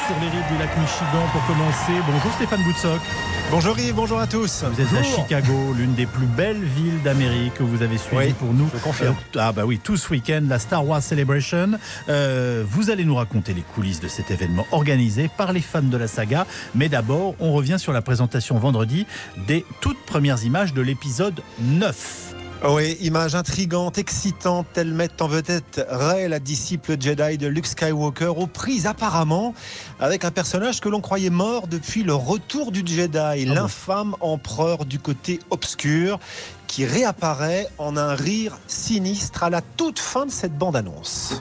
sur les rives du lac Michigan pour commencer. Bonjour Stéphane Boutsock. Bonjour Yves, bonjour à tous. Vous êtes à Chicago, l'une des plus belles villes d'Amérique que vous avez suivi pour nous. Je confirme. Tout ce week-end, la Star Wars Celebration. Vous allez nous raconter les coulisses de cet événement organisé par les fans de la saga. Mais d'abord, on revient sur la présentation vendredi des toutes premières images de l'épisode 9. Oui, images intrigantes, excitantes, elles mettent en vedette Rey, la disciple Jedi de Luke Skywalker, aux prises apparemment avec un personnage que l'on croyait mort depuis le retour du Jedi, l'infâme empereur du côté obscur, qui réapparaît en un rire sinistre à la toute fin de cette bande-annonce.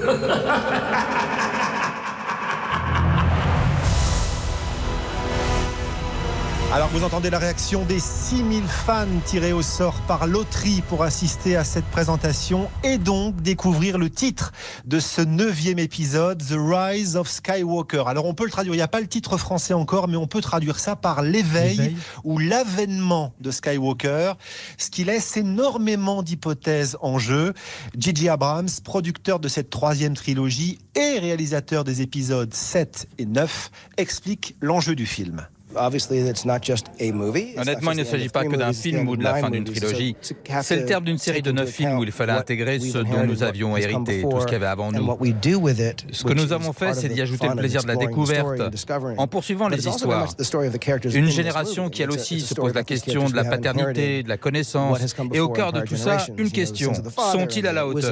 Alors vous entendez la réaction des 6000 fans tirés au sort par loterie pour assister à cette présentation et donc découvrir le titre de ce 9e épisode, The Rise of Skywalker. Alors on peut le traduire, il n'y a pas le titre français encore, mais on peut traduire ça par l'éveil ou l'avènement de Skywalker, ce qui laisse énormément d'hypothèses en jeu. J.J. Abrams, producteur de cette 3e trilogie et réalisateur des épisodes 7 et 9, explique l'enjeu du film. Honnêtement, il ne s'agit pas que d'un film ou de la fin d'une trilogie. C'est le terme d'une série de 9 films où il fallait intégrer ce dont nous avions hérité, tout ce qu'il y avait avant nous. Ce que nous avons fait, c'est d'y ajouter le plaisir de la découverte en poursuivant les histoires. Une génération qui, elle aussi, se pose la question de la paternité, de la connaissance, et au cœur de tout ça, une question. Sont-ils à la hauteur ?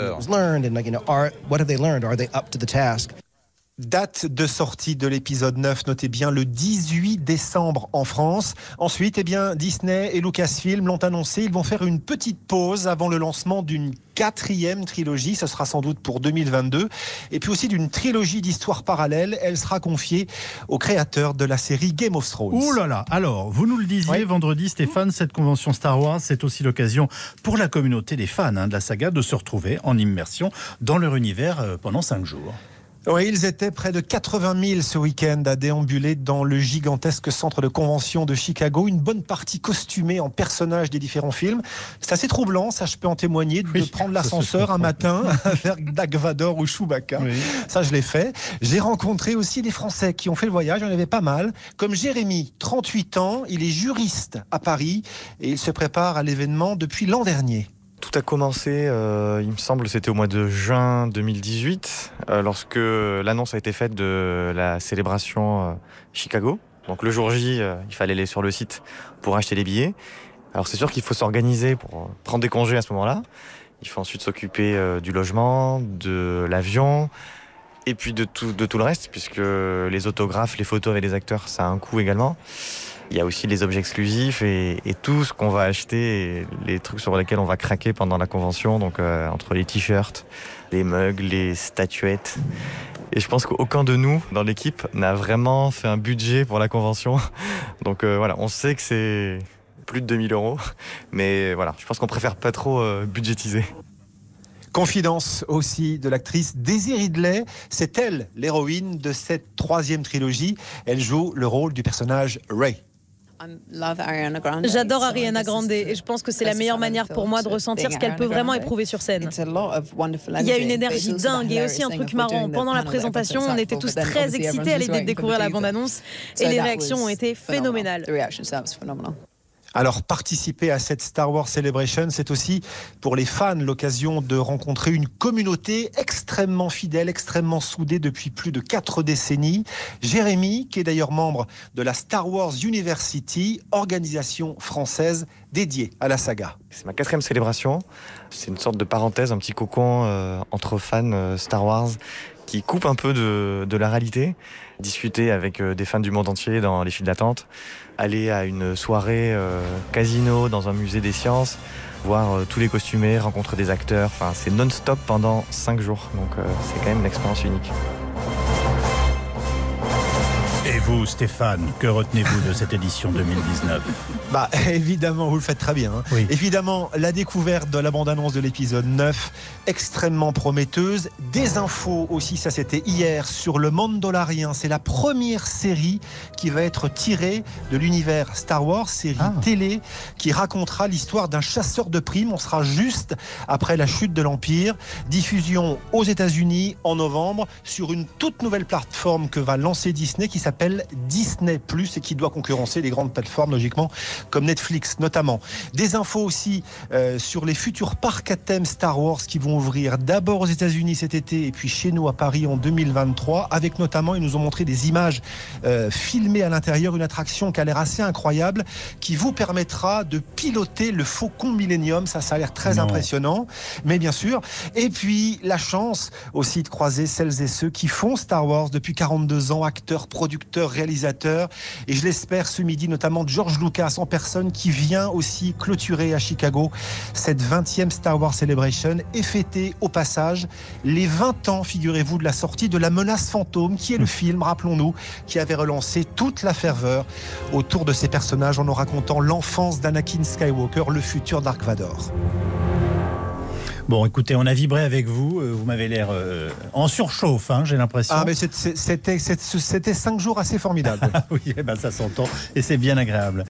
Date de sortie de l'épisode 9, notez bien le 18 décembre en France. Ensuite, Disney et Lucasfilm l'ont annoncé, ils vont faire une petite pause avant le lancement d'une 4e trilogie, ce sera sans doute pour 2022, et puis aussi d'une trilogie d'histoires parallèles. Elle sera confiée au créateur de la série Game of Thrones. Ouh là là, alors, vous nous le disiez vendredi Stéphane, cette convention Star Wars, c'est aussi l'occasion pour la communauté des fans de la saga de se retrouver en immersion dans leur univers pendant 5 jours. Oui, ils étaient près de 80 000 ce week-end à déambuler dans le gigantesque centre de convention de Chicago. Une bonne partie costumée en personnages des différents films. C'est assez troublant, ça je peux en témoigner, de prendre l'ascenseur un matin vers Dark Vador ou Chewbacca. Oui. Ça je l'ai fait. J'ai rencontré aussi des Français qui ont fait le voyage, il y en avait pas mal. Comme Jérémy, 38 ans, il est juriste à Paris et il se prépare à l'événement depuis l'an dernier. Tout a commencé, il me semble, c'était au mois de juin 2018, lorsque l'annonce a été faite de la célébration Chicago. Donc le jour J, il fallait aller sur le site pour acheter les billets. Alors c'est sûr qu'il faut s'organiser pour prendre des congés à ce moment-là. Il faut ensuite s'occuper du logement, de l'avion, et puis de tout le reste, puisque les autographes, les photos avec les acteurs, ça a un coût également. Il y a aussi les objets exclusifs et tout ce qu'on va acheter, et les trucs sur lesquels on va craquer pendant la convention, donc entre les t-shirts, les mugs, les statuettes. Et je pense qu'aucun de nous, dans l'équipe, n'a vraiment fait un budget pour la convention. Donc voilà, on sait que c'est plus de 2000 €, mais voilà, je pense qu'on préfère pas trop budgétiser. Confidence aussi de l'actrice Daisy Ridley. C'est elle, l'héroïne de cette 3e trilogie. Elle joue le rôle du personnage Rey. J'adore Ariana Grande et je pense que c'est la meilleure manière pour moi de ressentir ce qu'elle peut vraiment éprouver sur scène. Il y a une énergie dingue et aussi un truc marrant. Pendant la présentation, on était tous très excités à l'idée de découvrir la bande-annonce et les réactions ont été phénoménales. Alors, participer à cette Star Wars Celebration, c'est aussi pour les fans l'occasion de rencontrer une communauté extrêmement fidèle, extrêmement soudée depuis plus de 4 décennies. Jérémy, qui est d'ailleurs membre de la Star Wars University, organisation française dédiée à la saga. C'est ma 4e célébration. C'est une sorte de parenthèse, un petit cocon entre fans Star Wars qui coupe un peu de la réalité. Discuter avec des fans du monde entier dans les files d'attente, aller à une soirée casino dans un musée des sciences, voir tous les costumés, rencontrer des acteurs. Enfin, c'est non-stop pendant 5 jours. Donc c'est quand même une expérience unique. Et vous, Stéphane, que retenez-vous de cette édition 2019 ? Évidemment, vous le faites très bien. Oui. Évidemment, la découverte de la bande-annonce de l'épisode 9, extrêmement prometteuse. Des infos aussi, ça c'était hier, sur le Mandalorian. C'est la première série qui va être tirée de l'univers Star Wars, série télé, qui racontera l'histoire d'un chasseur de primes. On sera juste après la chute de l'Empire. Diffusion aux États-Unis en novembre sur une toute nouvelle plateforme que va lancer Disney qui s'appelle Disney+, et qui doit concurrencer les grandes plateformes logiquement comme Netflix notamment. Des infos aussi sur les futurs parcs à thème Star Wars qui vont ouvrir d'abord aux États-Unis cet été et puis chez nous à Paris en 2023, avec notamment, ils nous ont montré des images filmées à l'intérieur, une attraction qui a l'air assez incroyable, qui vous permettra de piloter le Faucon Millennium. Ça a l'air très impressionnant, mais bien sûr. Et puis la chance aussi de croiser celles et ceux qui font Star Wars depuis 42 ans, acteurs, producteurs, réalisateurs, et je l'espère ce midi notamment George Lucas en personne qui vient aussi clôturer à Chicago cette 20e Star Wars Celebration et fêter au passage les 20 ans, figurez-vous, de la sortie de La Menace Fantôme, qui est le film, rappelons-nous, qui avait relancé toute la ferveur autour de ces personnages en nous racontant l'enfance d'Anakin Skywalker, le futur Dark Vador. Bon, écoutez, on a vibré avec vous. Vous m'avez l'air en surchauffe, j'ai l'impression. Mais c'était 5 jours assez formidables. Oui, ça s'entend et c'est bien agréable.